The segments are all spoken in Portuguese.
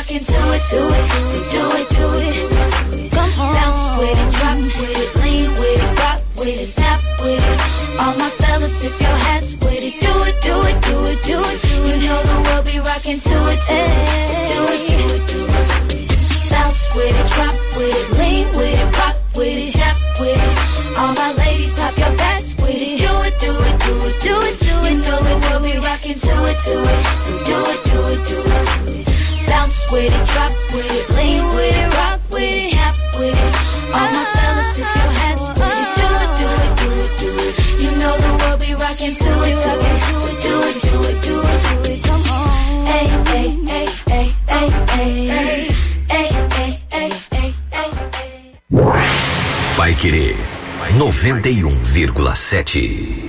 rockin' to it, so do it. Come on. Bounce with it, drop with it, lean with it, rock with it, snap with it. All my fellas, tip your hats with it. Do it. You know the world be rockin' to it, so do it. Bounce with it, drop with it, lean with it, rock with it, snap with it. All my ladies, pop your backs with it. Do it. You know the world be rockin' to it, so do it. Bounce with it, drop with it, lean with it, rock with it, snap with it. All my fellas, tip your hats with it. Do it. You know the world be rockin' to it, so do it. Come on. Hey. Vai Querer 91,7.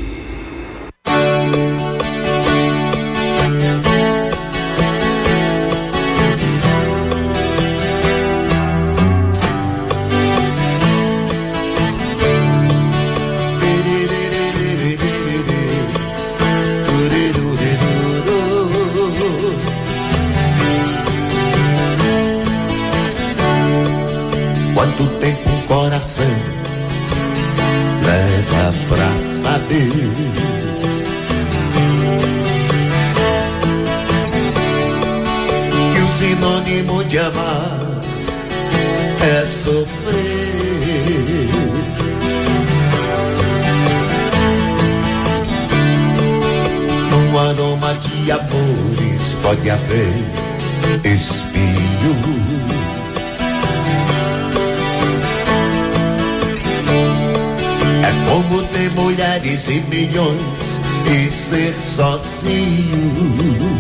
Quanto tempo o coração leva pra saber que o sinônimo de amar é sofrer. Num aroma de amores pode haver espinho. É como ter mulheres e milhões e ser sozinho.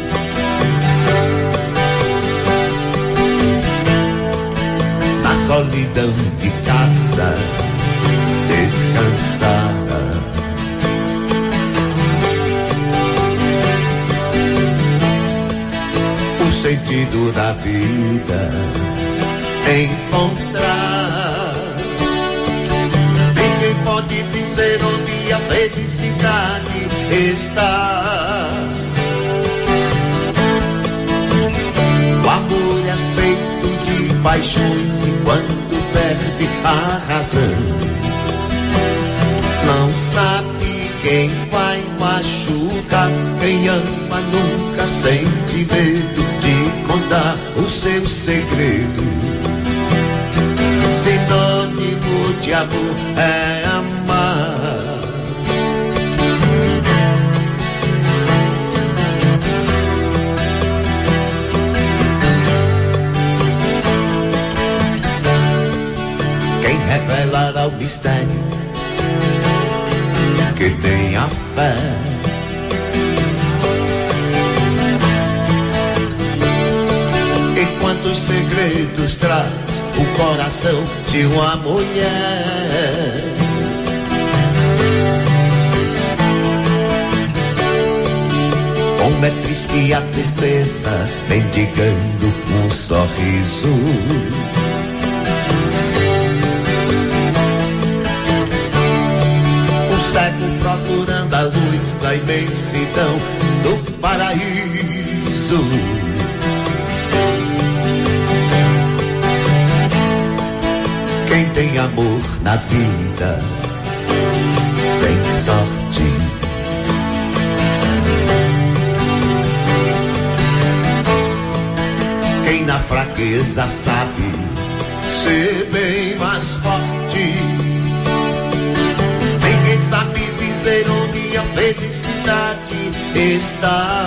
Na solidão de casa, descansada. O sentido da vida encontrar. Ninguém pode dizer onde a felicidade está. O amor é feito de paixões e quando perde a razão, não sabe quem vai machucar. Quem ama nunca sente medo de contar o seu segredo. Sinônimo de amor é amar. Quem revelará o mistério que tem a fé. E quantos segredos traz o coração de uma mulher. Como é triste a tristeza mendigando um sorriso. O cego procurando a luz da imensidão do paraíso. Quem tem amor na vida tem sorte. Quem na fraqueza sabe ser bem mais forte. Ninguém sabe dizer onde a felicidade está.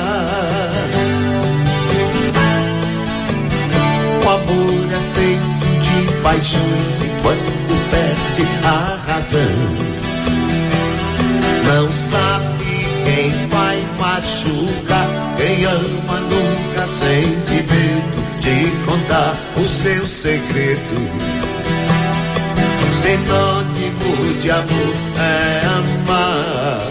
O amor é feito de paixões e quando perde a razão, não sabe quem vai machucar. Quem ama nunca sente medo de contar o seu segredo. Sinônimo de amor é amar.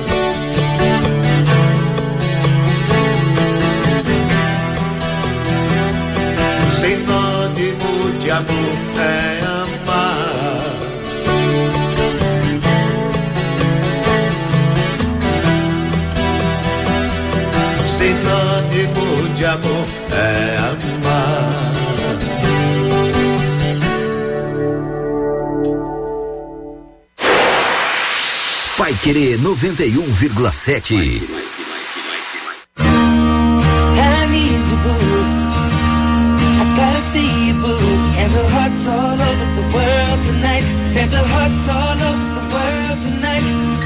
Sinônimo de amor é amar. Sinônimo de amor é amar. Querer 91,7. And the hearts all over the world tonight. Set the hearts all over the world tonight.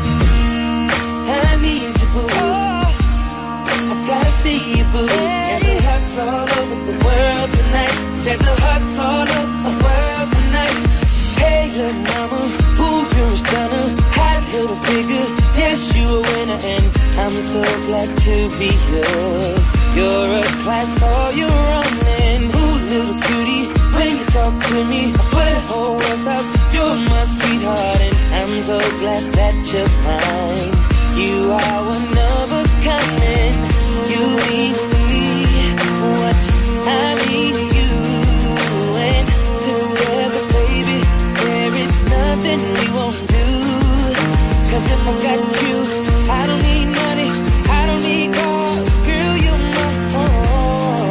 I need you, boo. I gotta see you, boo. And the hearts all over the world tonight. Set the hearts all over the world tonight. Hey, little mama, ooh, you're a stunner. Hot little figure, yes, you a winner. And I'm so glad to be yours. You're a class all your own. And ooh, little cutie, when you talk to me, I swear the whole world stops. You're my sweetheart, and I'm so glad that you're mine. You are one of a kind, and you mean me what I mean to you. And together, baby, there is nothing we won't do. 'Cause if I got you, I don't need money, I don't need cars. Girl, you're my own.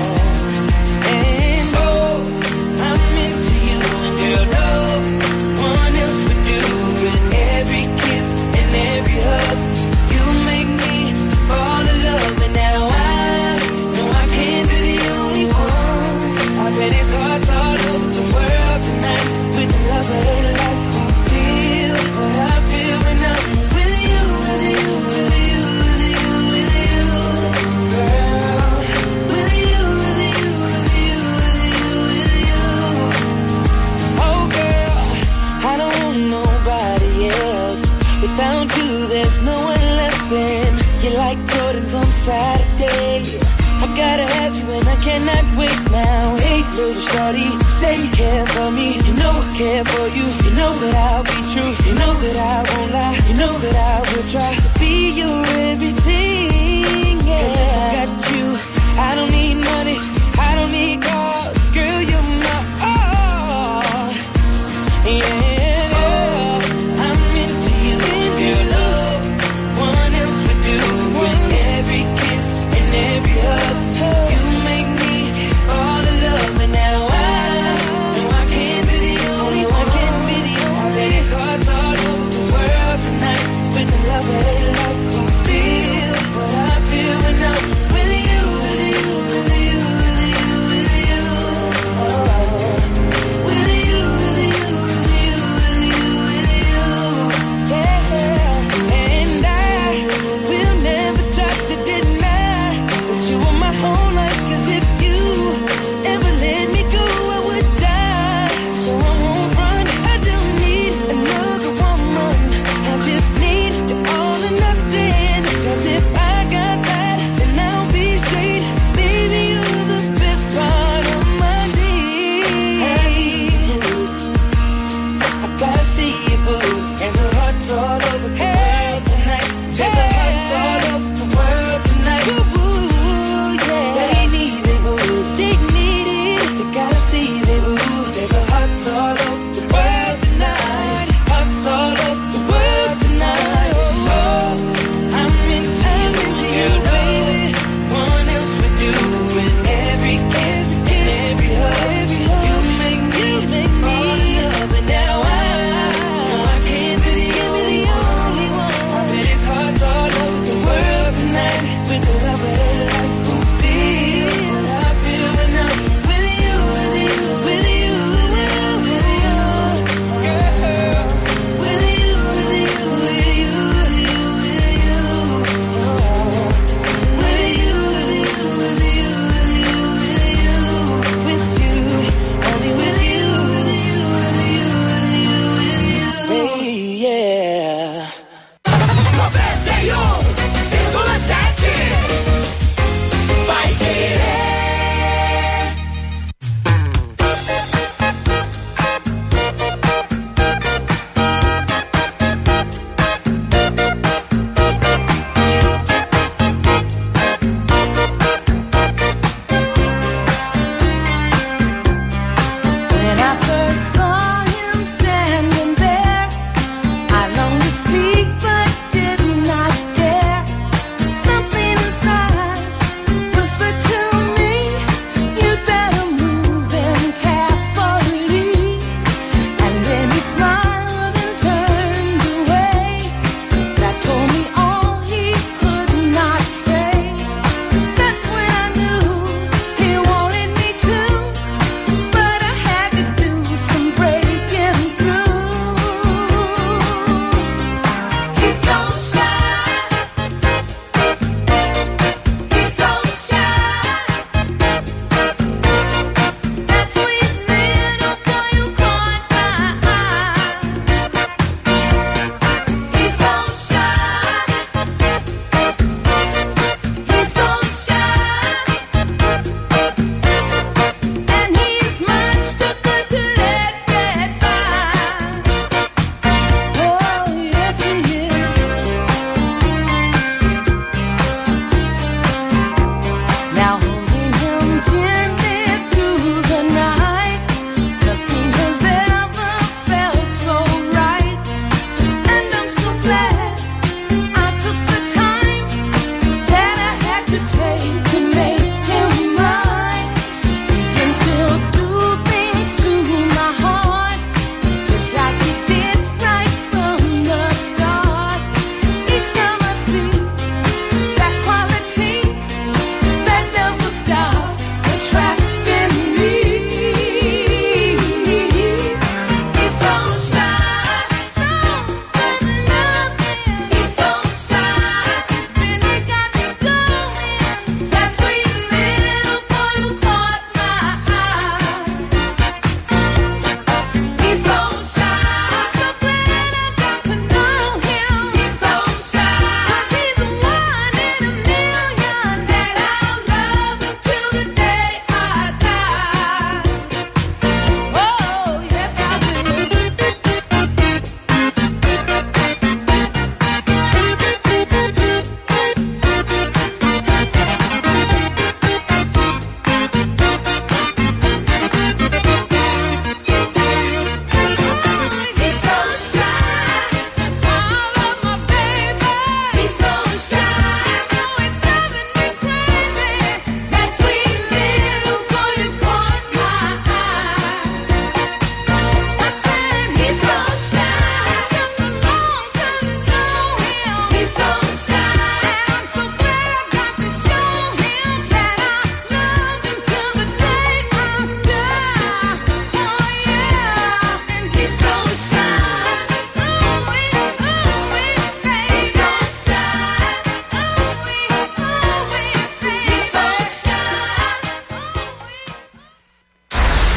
And oh, I'm into you, and girl, no one else would do. With every kiss and every hug, you make me fall in love. And now I know I can't be the only one. I bet it's hearts all over the world tonight. With the love of their life, who feel what I feel when I'm with you, with you, with you, with you, with you, girl. With you, with you, with you, with you, with you. Oh girl, I don't want nobody else. Without you, there's no one left. And you're like Jordans on Saturday. I've gotta have you and I cannot wait now. Hey, little shorty, say you care for me. You know I care for you. You know that I'll be true. You know that I won't lie. You know that I will try to be your everything. Yeah. 'Cause if I got you, I don't need money, I don't need cars. Girl, you're my all. Yeah, I'm into you, girl. Love, one else would do. With every kiss and every hug, you make me fall in love. And now I know I can't be the only one. I bet it's hearts all over the world tonight. With the love of their life, who feel what I feel when I'm with you, with you, with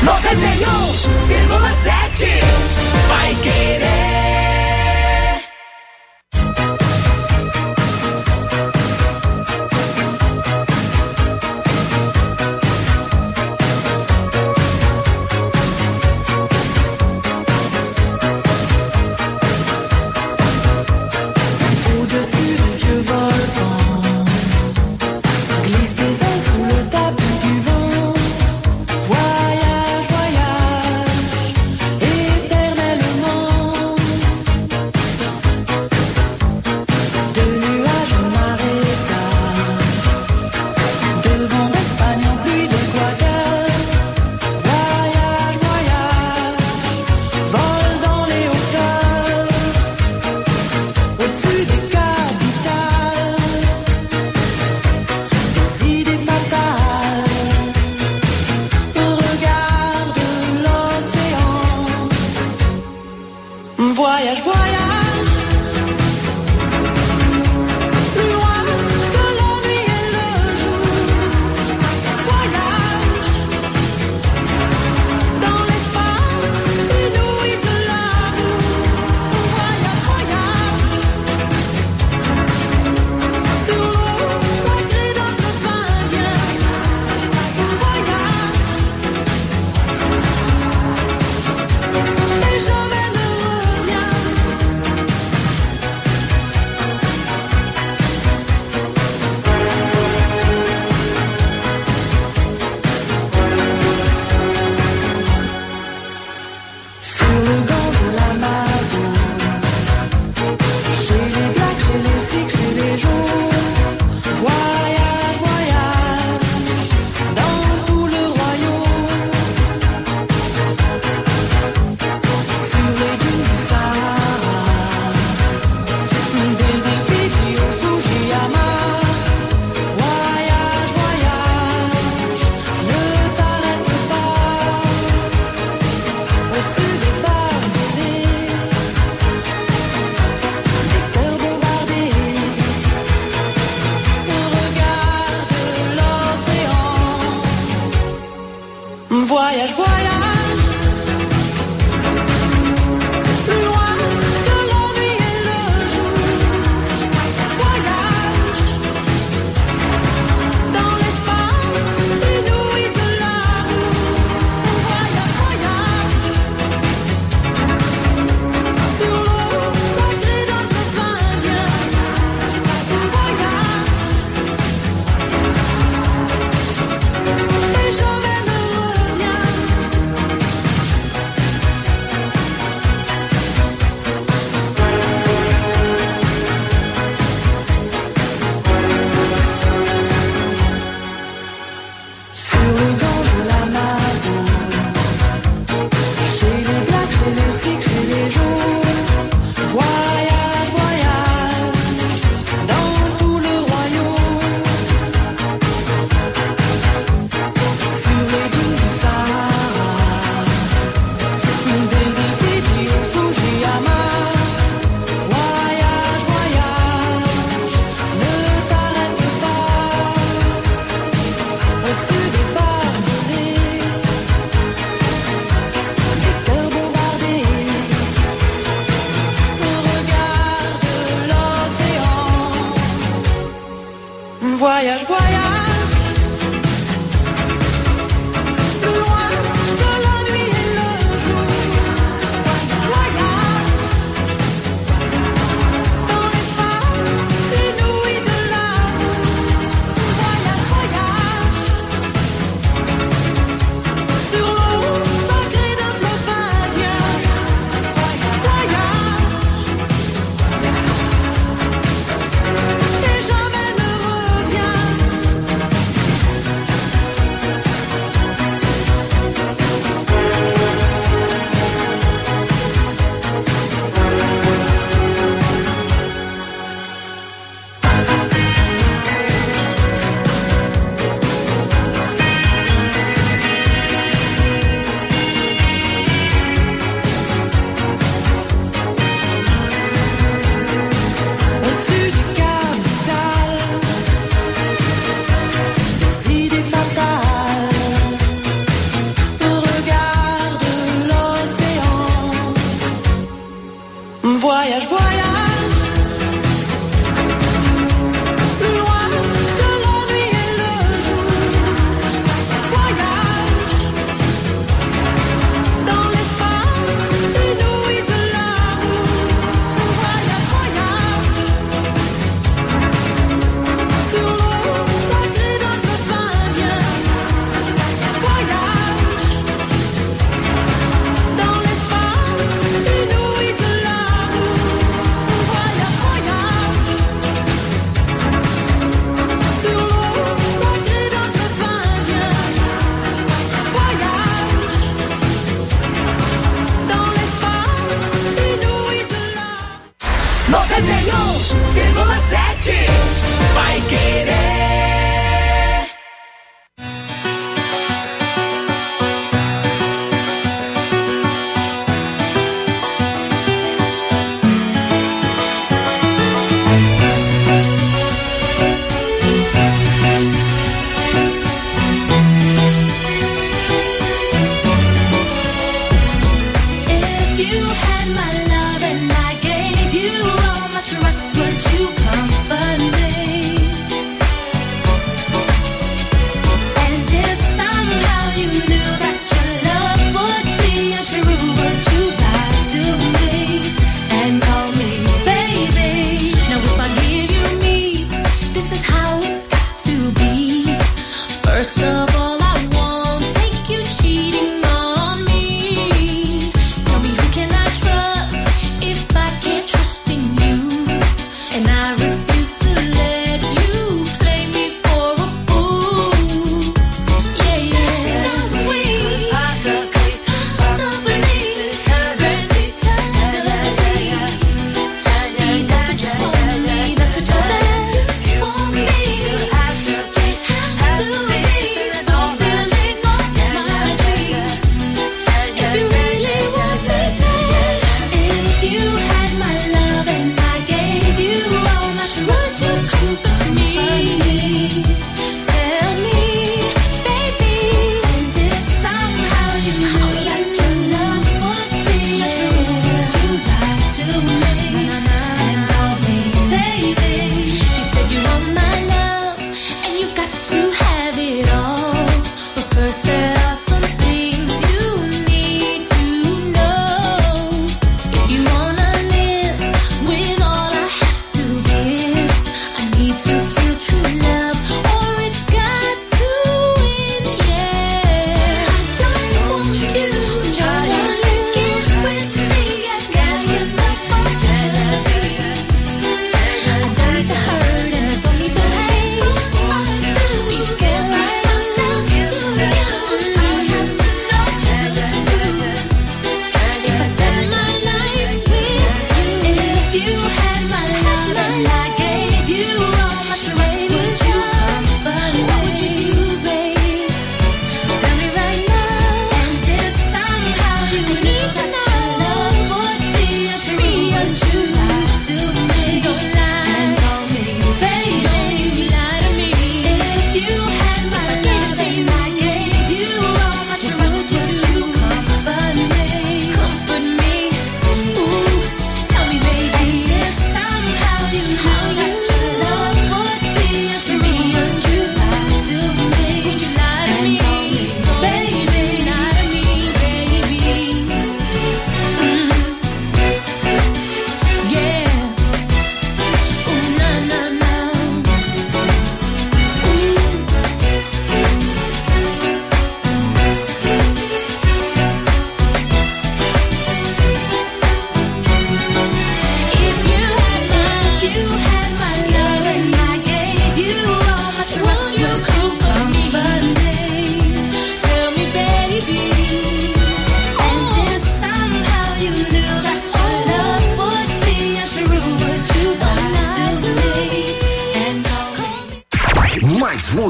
91,7 Vai Querer.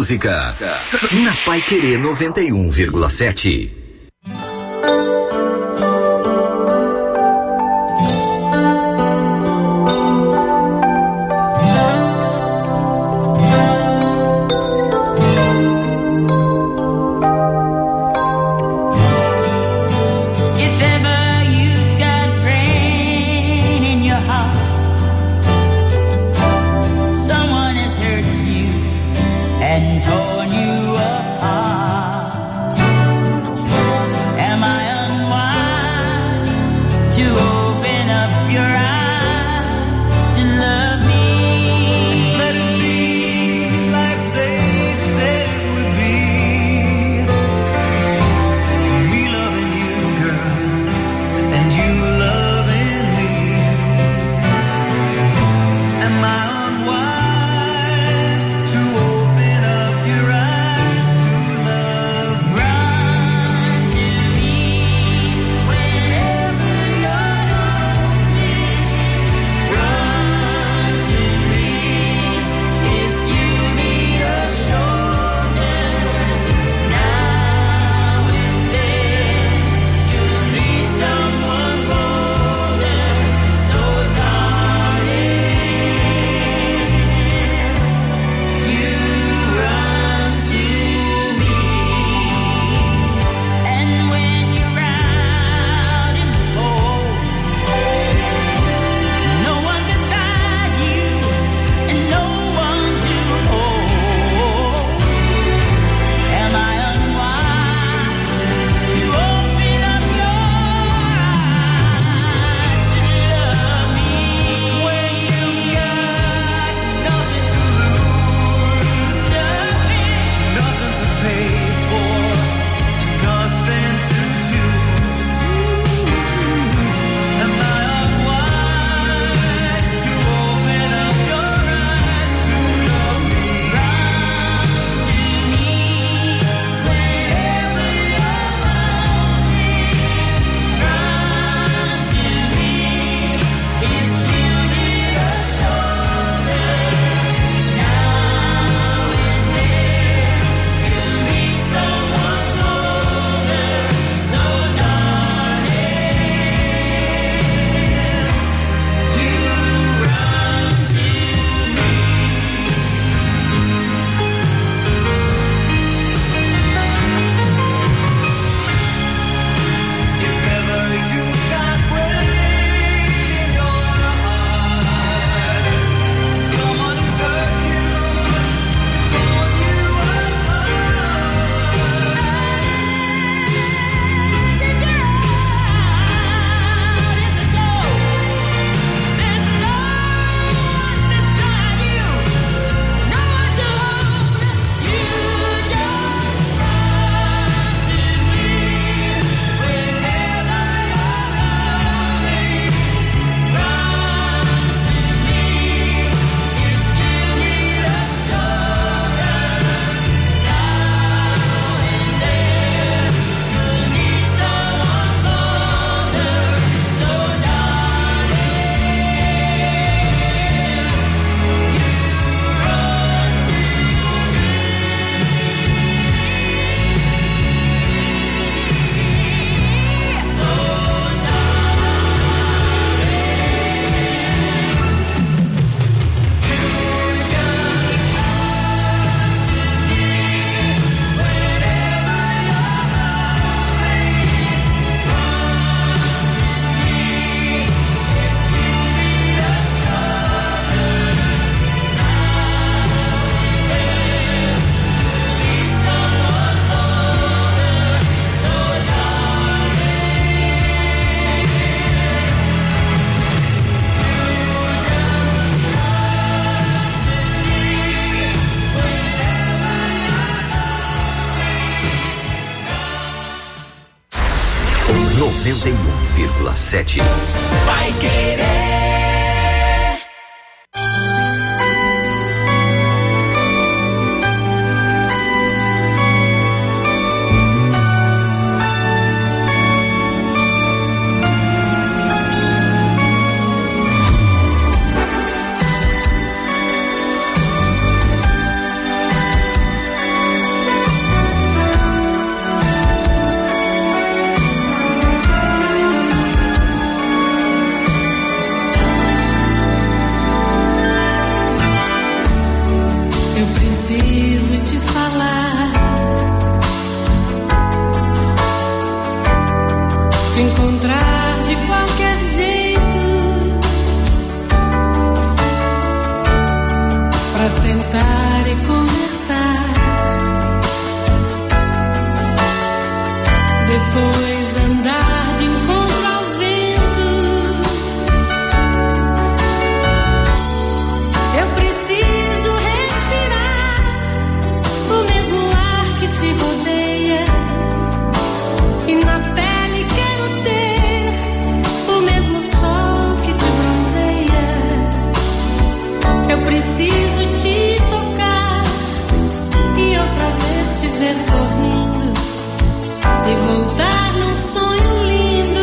música. Na Paiquerê 91,7. Vai querer. te encontrar de qualquer jeito, pra sentar e conversar, depois andar de encontro ao vento. Eu preciso respirar o mesmo ar que te rodeia, e na pele quero ter o mesmo sol que te bronzeia. Eu preciso te tocar e outra vez te ver sorrindo e voltar num sonho lindo.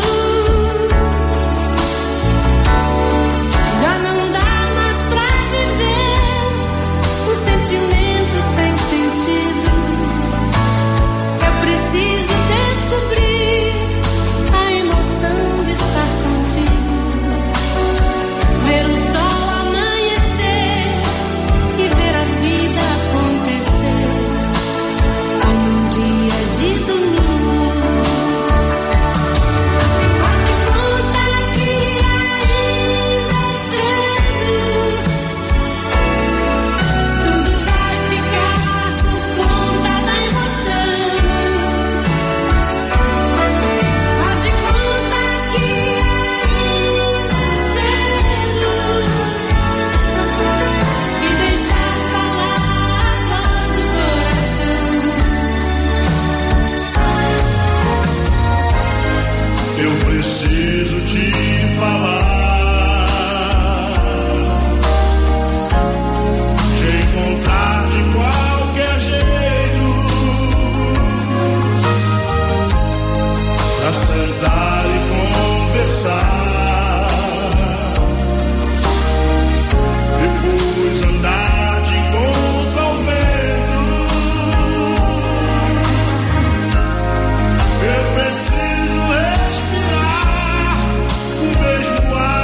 Já não dá mais pra viver um sentimento sem sentido. Eu preciso descobrir a emoção de estar contigo, ver o sol amanhecer e ver a vida acontecer como um dia de domingo. Faz de conta que ainda é cedo, tudo vai ficar por conta da emoção. Faz de conta que ainda é cedo e deixar falar a voz do coração. Eu preciso te falar, te encontrar de qualquer jeito, pra sentar e conversar, depois andar de encontro ao vento. Eu preciso respirar o mesmo ar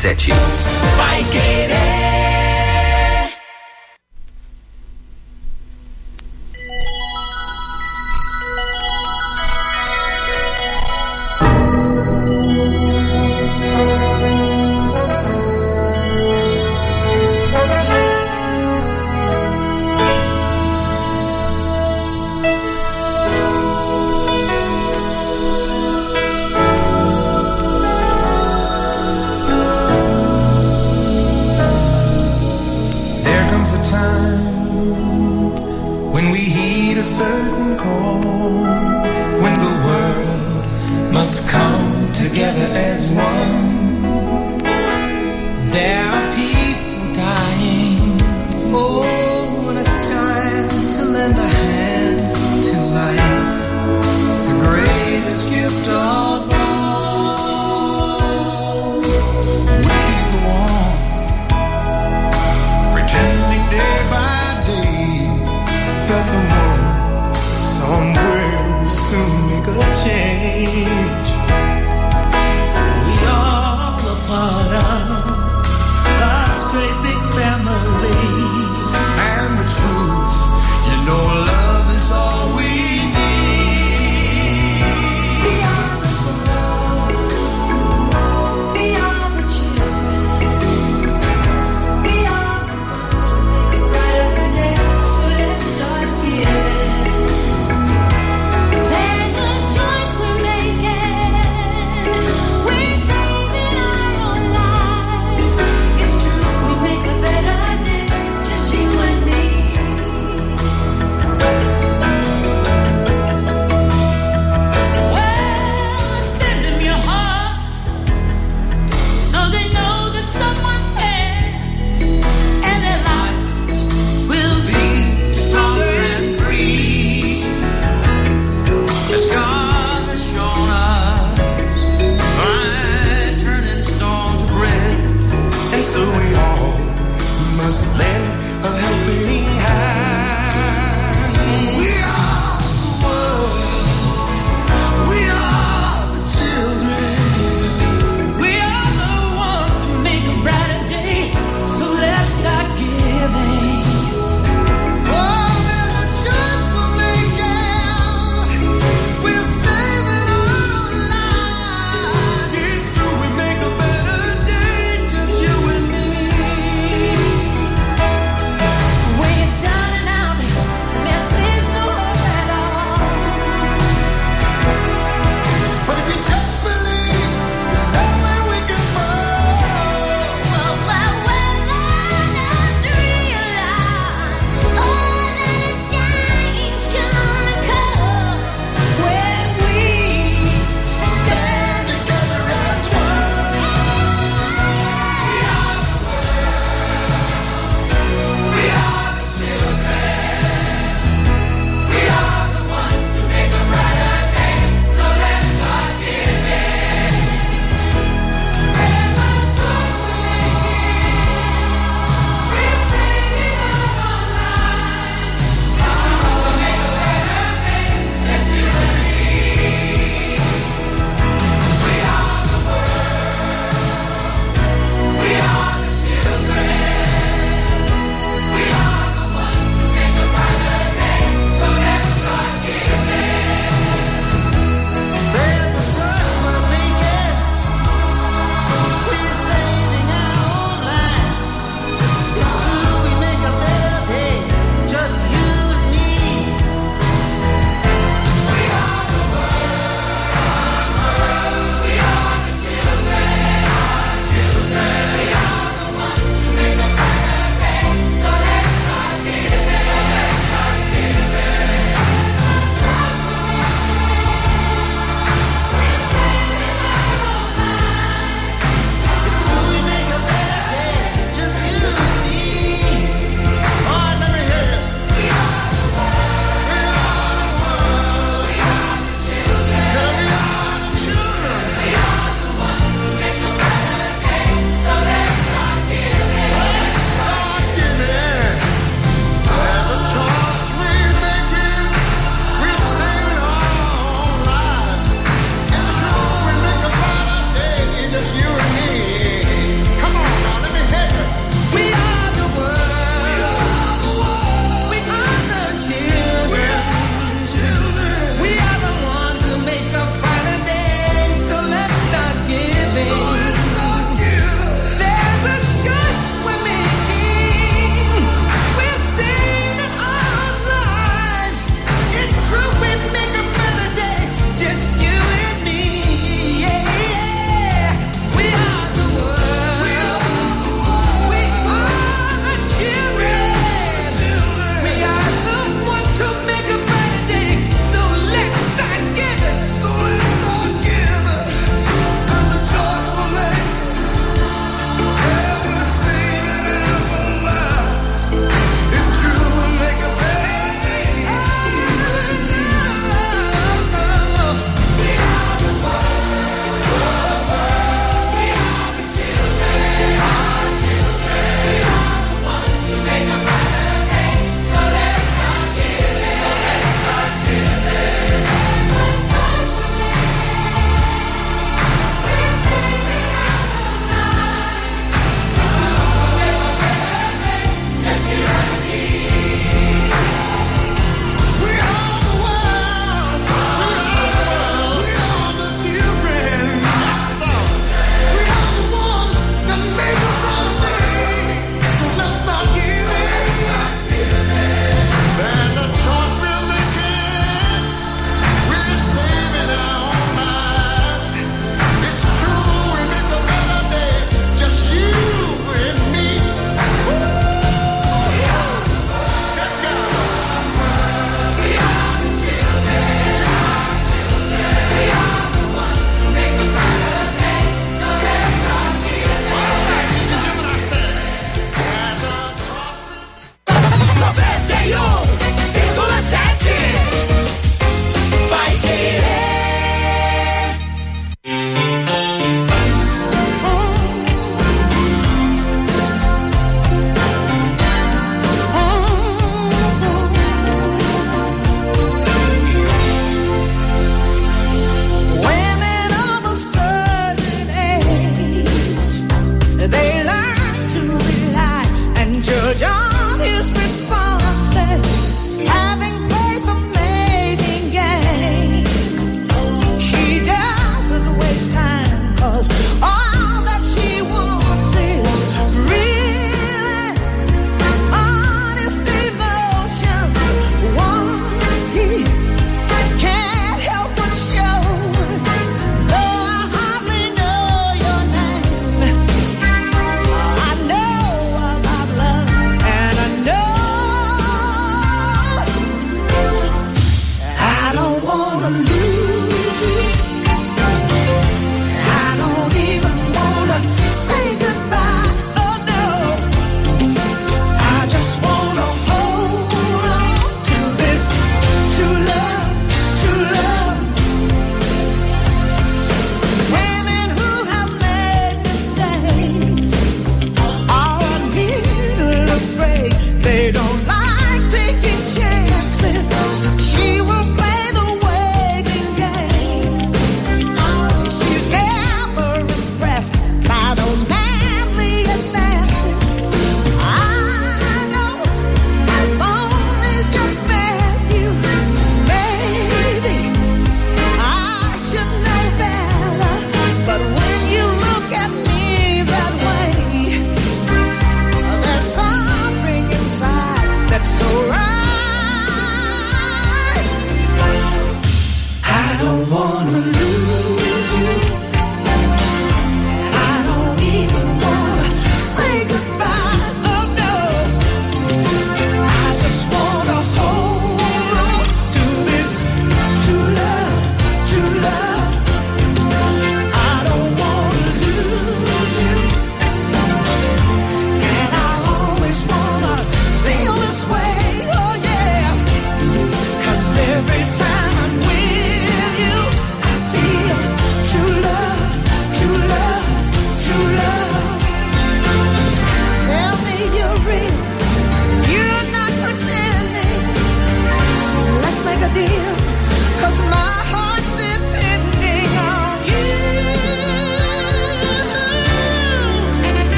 101,7. Vai Querer.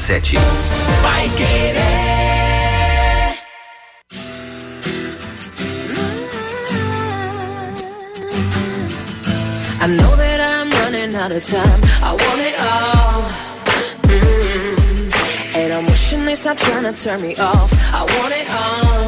91,7. Vai querer. I know that I'm running out of time. I want it all. And I'm wishing they stop trying to turn me off. I want it all.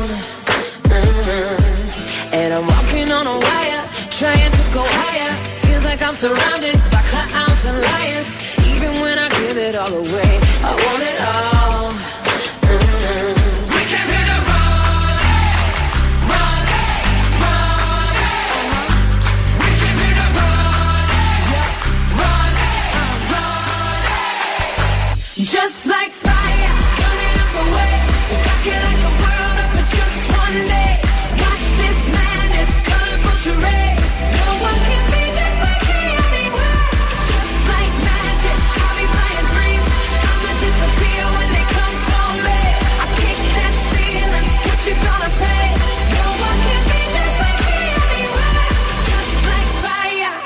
And I'm walking on a wire, trying to go higher. Feels like I'm surrounded by clowns and liars. Even when I give it all away, I want it all. We came here to run it, run it, run it. We came here to run it, run it, run it. Just like fire, burning up away. Rocking like the world up for just one day. Watch this madness, colorful charade. No one can be just like me anywhere. Just like magic, I'll be flying free. I'ma disappear when they come for me. I kick that ceiling, what you gonna say? No one can be just like me anywhere. Just like fire.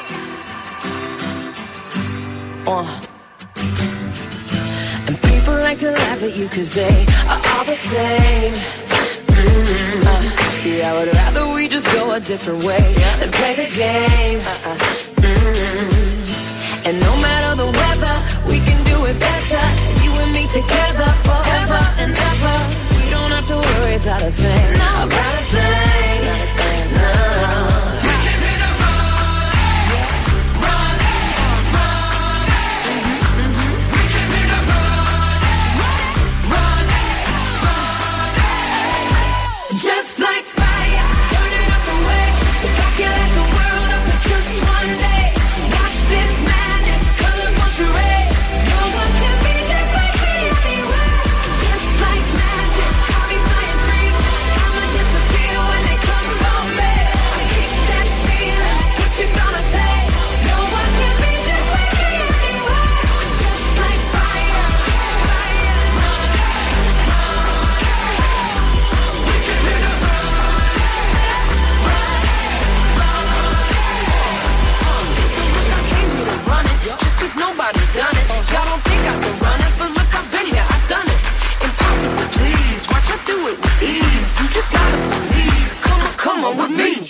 And people like to laugh at you 'cause they are all the same. See, I would rather we just go a different way than play the game. And no matter the weather, we can do it better. You and me together forever and ever. We don't have to worry about a thing, about a thing, no. We came here to run it, run it, run it. We came here to run it, run it, run it. Just like fire, burning up the way. If I can let the world up for just one day. Watch this madness, colorful charade. No one can be just like me anywhere. Just like magic, I'll be flying free. I'ma disappear when they come for me. I kick that ceiling, what you gonna say? No one can be just like me anywhere. Just like fire, fire, run it, run it. We came here to run So look, I came here to run it, just 'cause nobody's done it. Y'all don't think I can run it, but look, I've been here, I've done it. Impossible, please, watch I do it with ease. You just gotta believe, come on with me.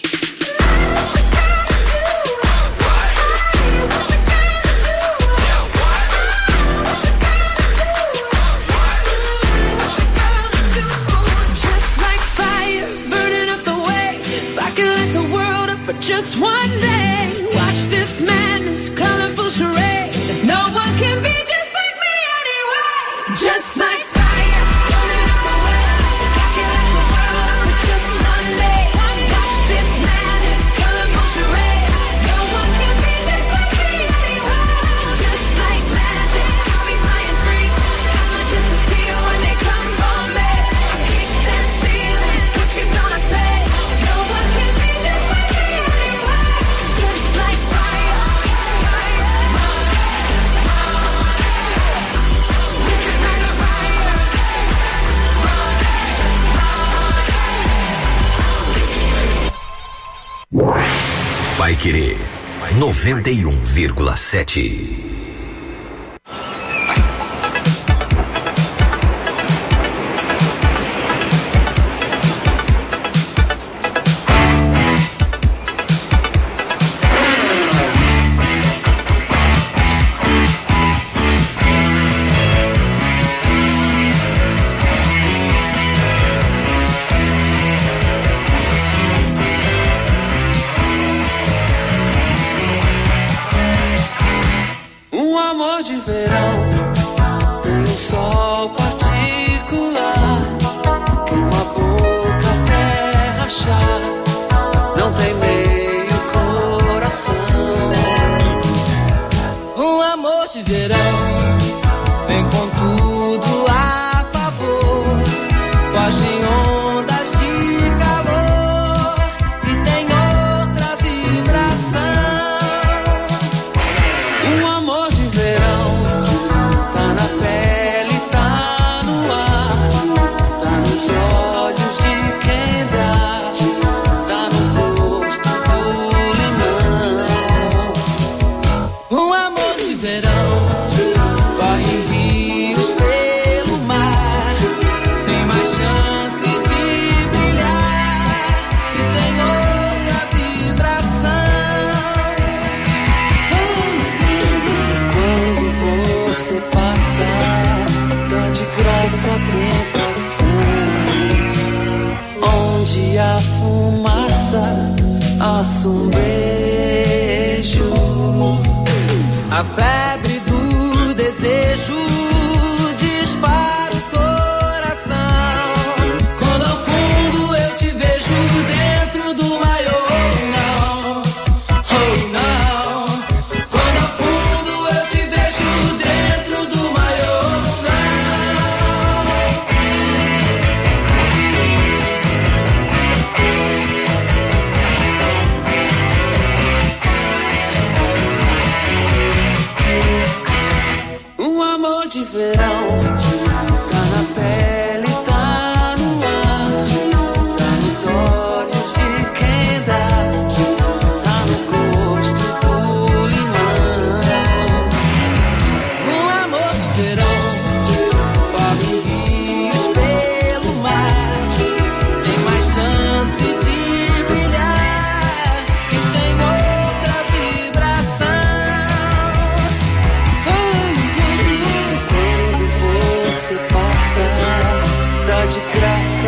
Just like fire, burning up the way. If I can let the world up for just one day. Watch this madness, colorful charade. No one can be just like me anyway. Just like fire, burning up the way. If I can let the world up for just one day. Watch this madness, colorful charade. No one can be just like me anyway. Just like magic, I'll be flying free. I'ma disappear when they come for me. I kick that ceiling, what you gonna say? No one can be just like me anyway. Just like fire, fire, run it, run it. Just like fire, run it. Vai Querer 91,7. Um amor de verão tem um sol particular que uma boca até rachar não tem meio coração. Um amor de verão vem com tudo a favor, foge em ondas de calor e tem outra vibração. Um amor de verão passa, asso um beijo. A febre do desejo dispara o coração. Quando ao fundo eu te vejo dentro do maiô, não, oh não. Quando ao fundo eu te vejo dentro do maiô, não. Um amor de verão, tá na pele, tá no ar, tá nos olhos de quem dá, tá no gosto do limão. Um amor de verão, corre rios pelo mar, tem mais chance de brilhar e tem outra vibração. Quando você passa, dá de graça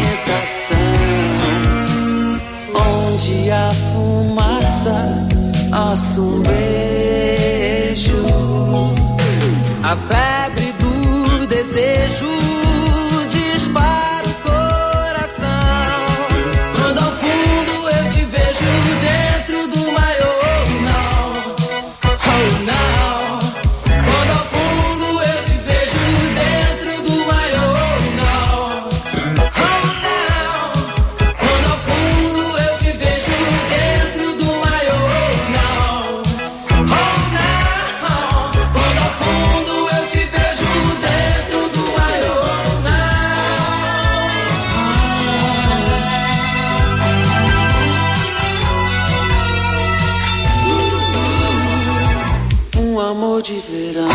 tentação. Onde a fumaça, asso um beijo. A febre do desejo dispara o coração. Quando ao fundo eu te vejo dentro do maiô, não, oh não. Quando ao fundo eu te vejo dentro do maiô, não, oh não. Quando ao fundo eu te vejo dentro do maiô, não, oh não. Quando ao fundo eu te vejo dentro do maiô, não. Um amor de verão.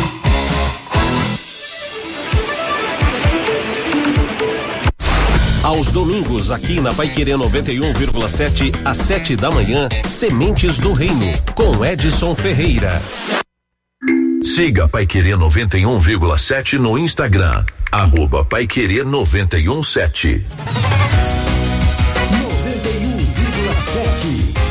Aos domingos, aqui na Paiquerê 91,7, às 7 da manhã, Sementes do Reino, com Edson Ferreira. Siga Paiquerê 91,7 no Instagram, @Paiquerê 91,7. 91,7.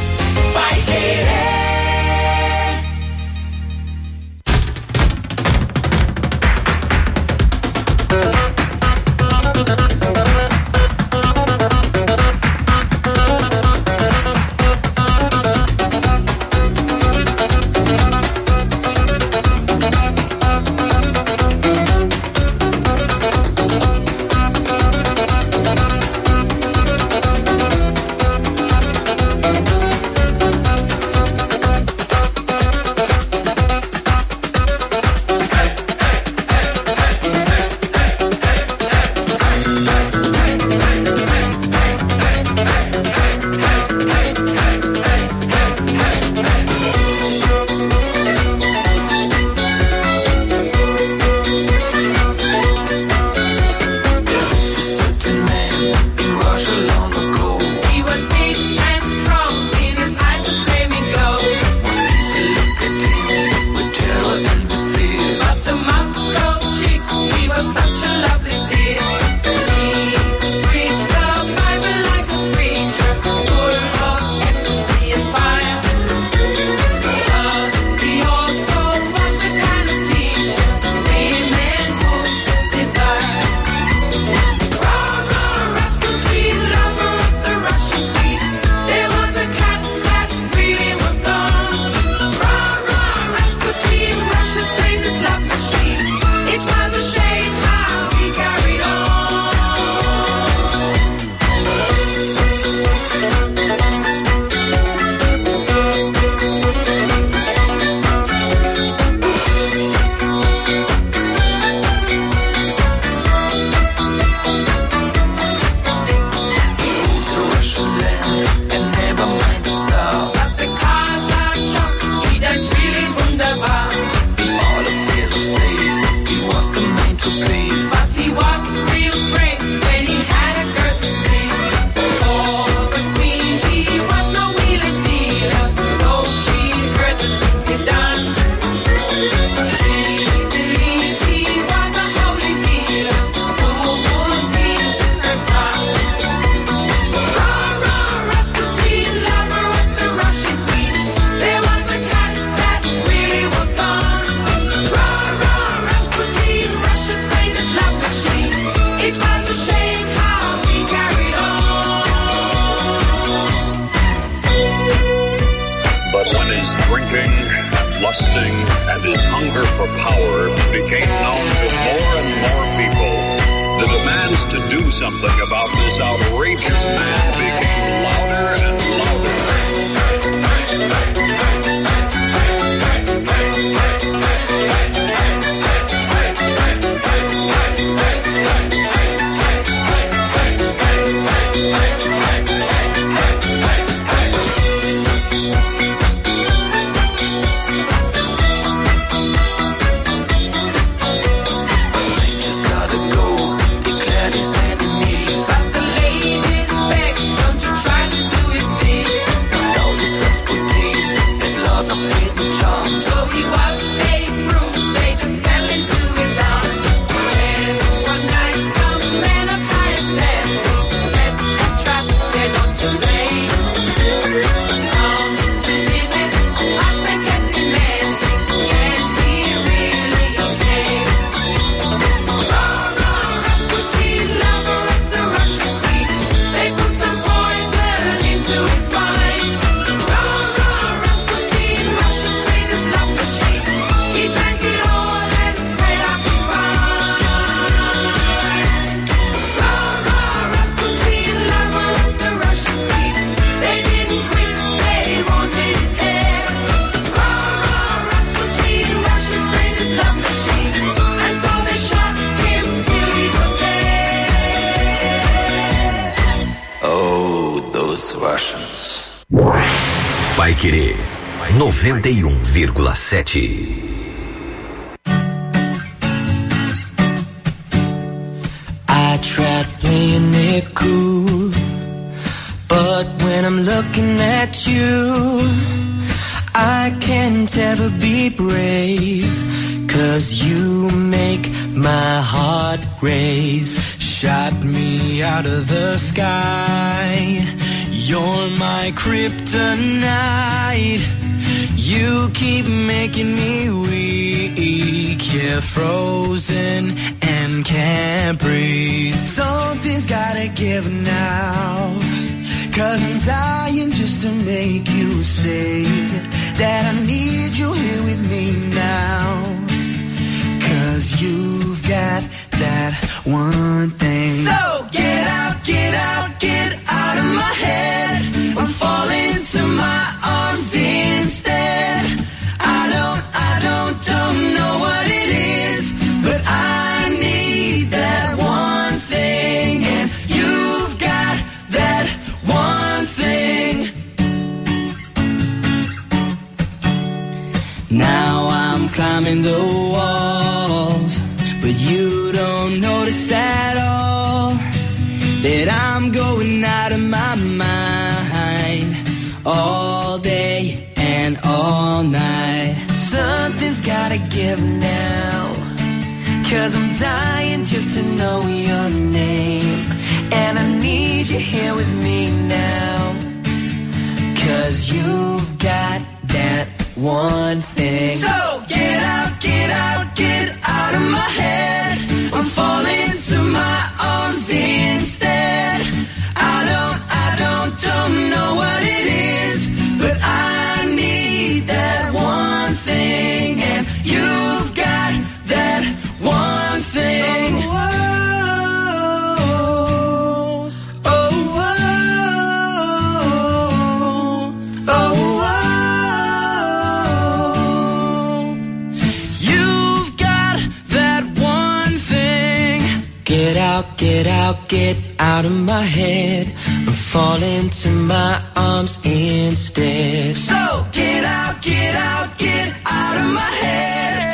lusting, and his hunger for power became known to more and more people. The demands to do something about this outrageous man became louder and louder. Paiquerê 91,7. I tried playing it cool, but when I'm looking at you, I can't ever be brave, 'cause you make my heart race. Shot me out of the sky, you're my kryptonite. You keep making me weak, yeah, frozen and can't breathe. Something's gotta give now, 'cause I'm dying just to make you say that I need you here with me now. 'Cause you've got that one thing. So get out, get out, get out of my head. I'm falling into my arms instead. Don't know what it is, but I need that one thing, and you've got that one thing. Now I'm climbing the walls, but you don't notice at all that I'm going out of my mind all day and all night. Something's gotta give now, 'cause I'm dying just to know your name, and I need you here with me now, 'cause you've got that one thing. So get out, get out, get out of my head. I'm falling into my arms instead. I don't know what it is, but I need that one thing, and you've got that one thing. Oh, oh, oh, oh, oh. You've got that one thing. Get out, get out, get out of my head. I'm falling to my arms instead. So get out, get out, get out of my head.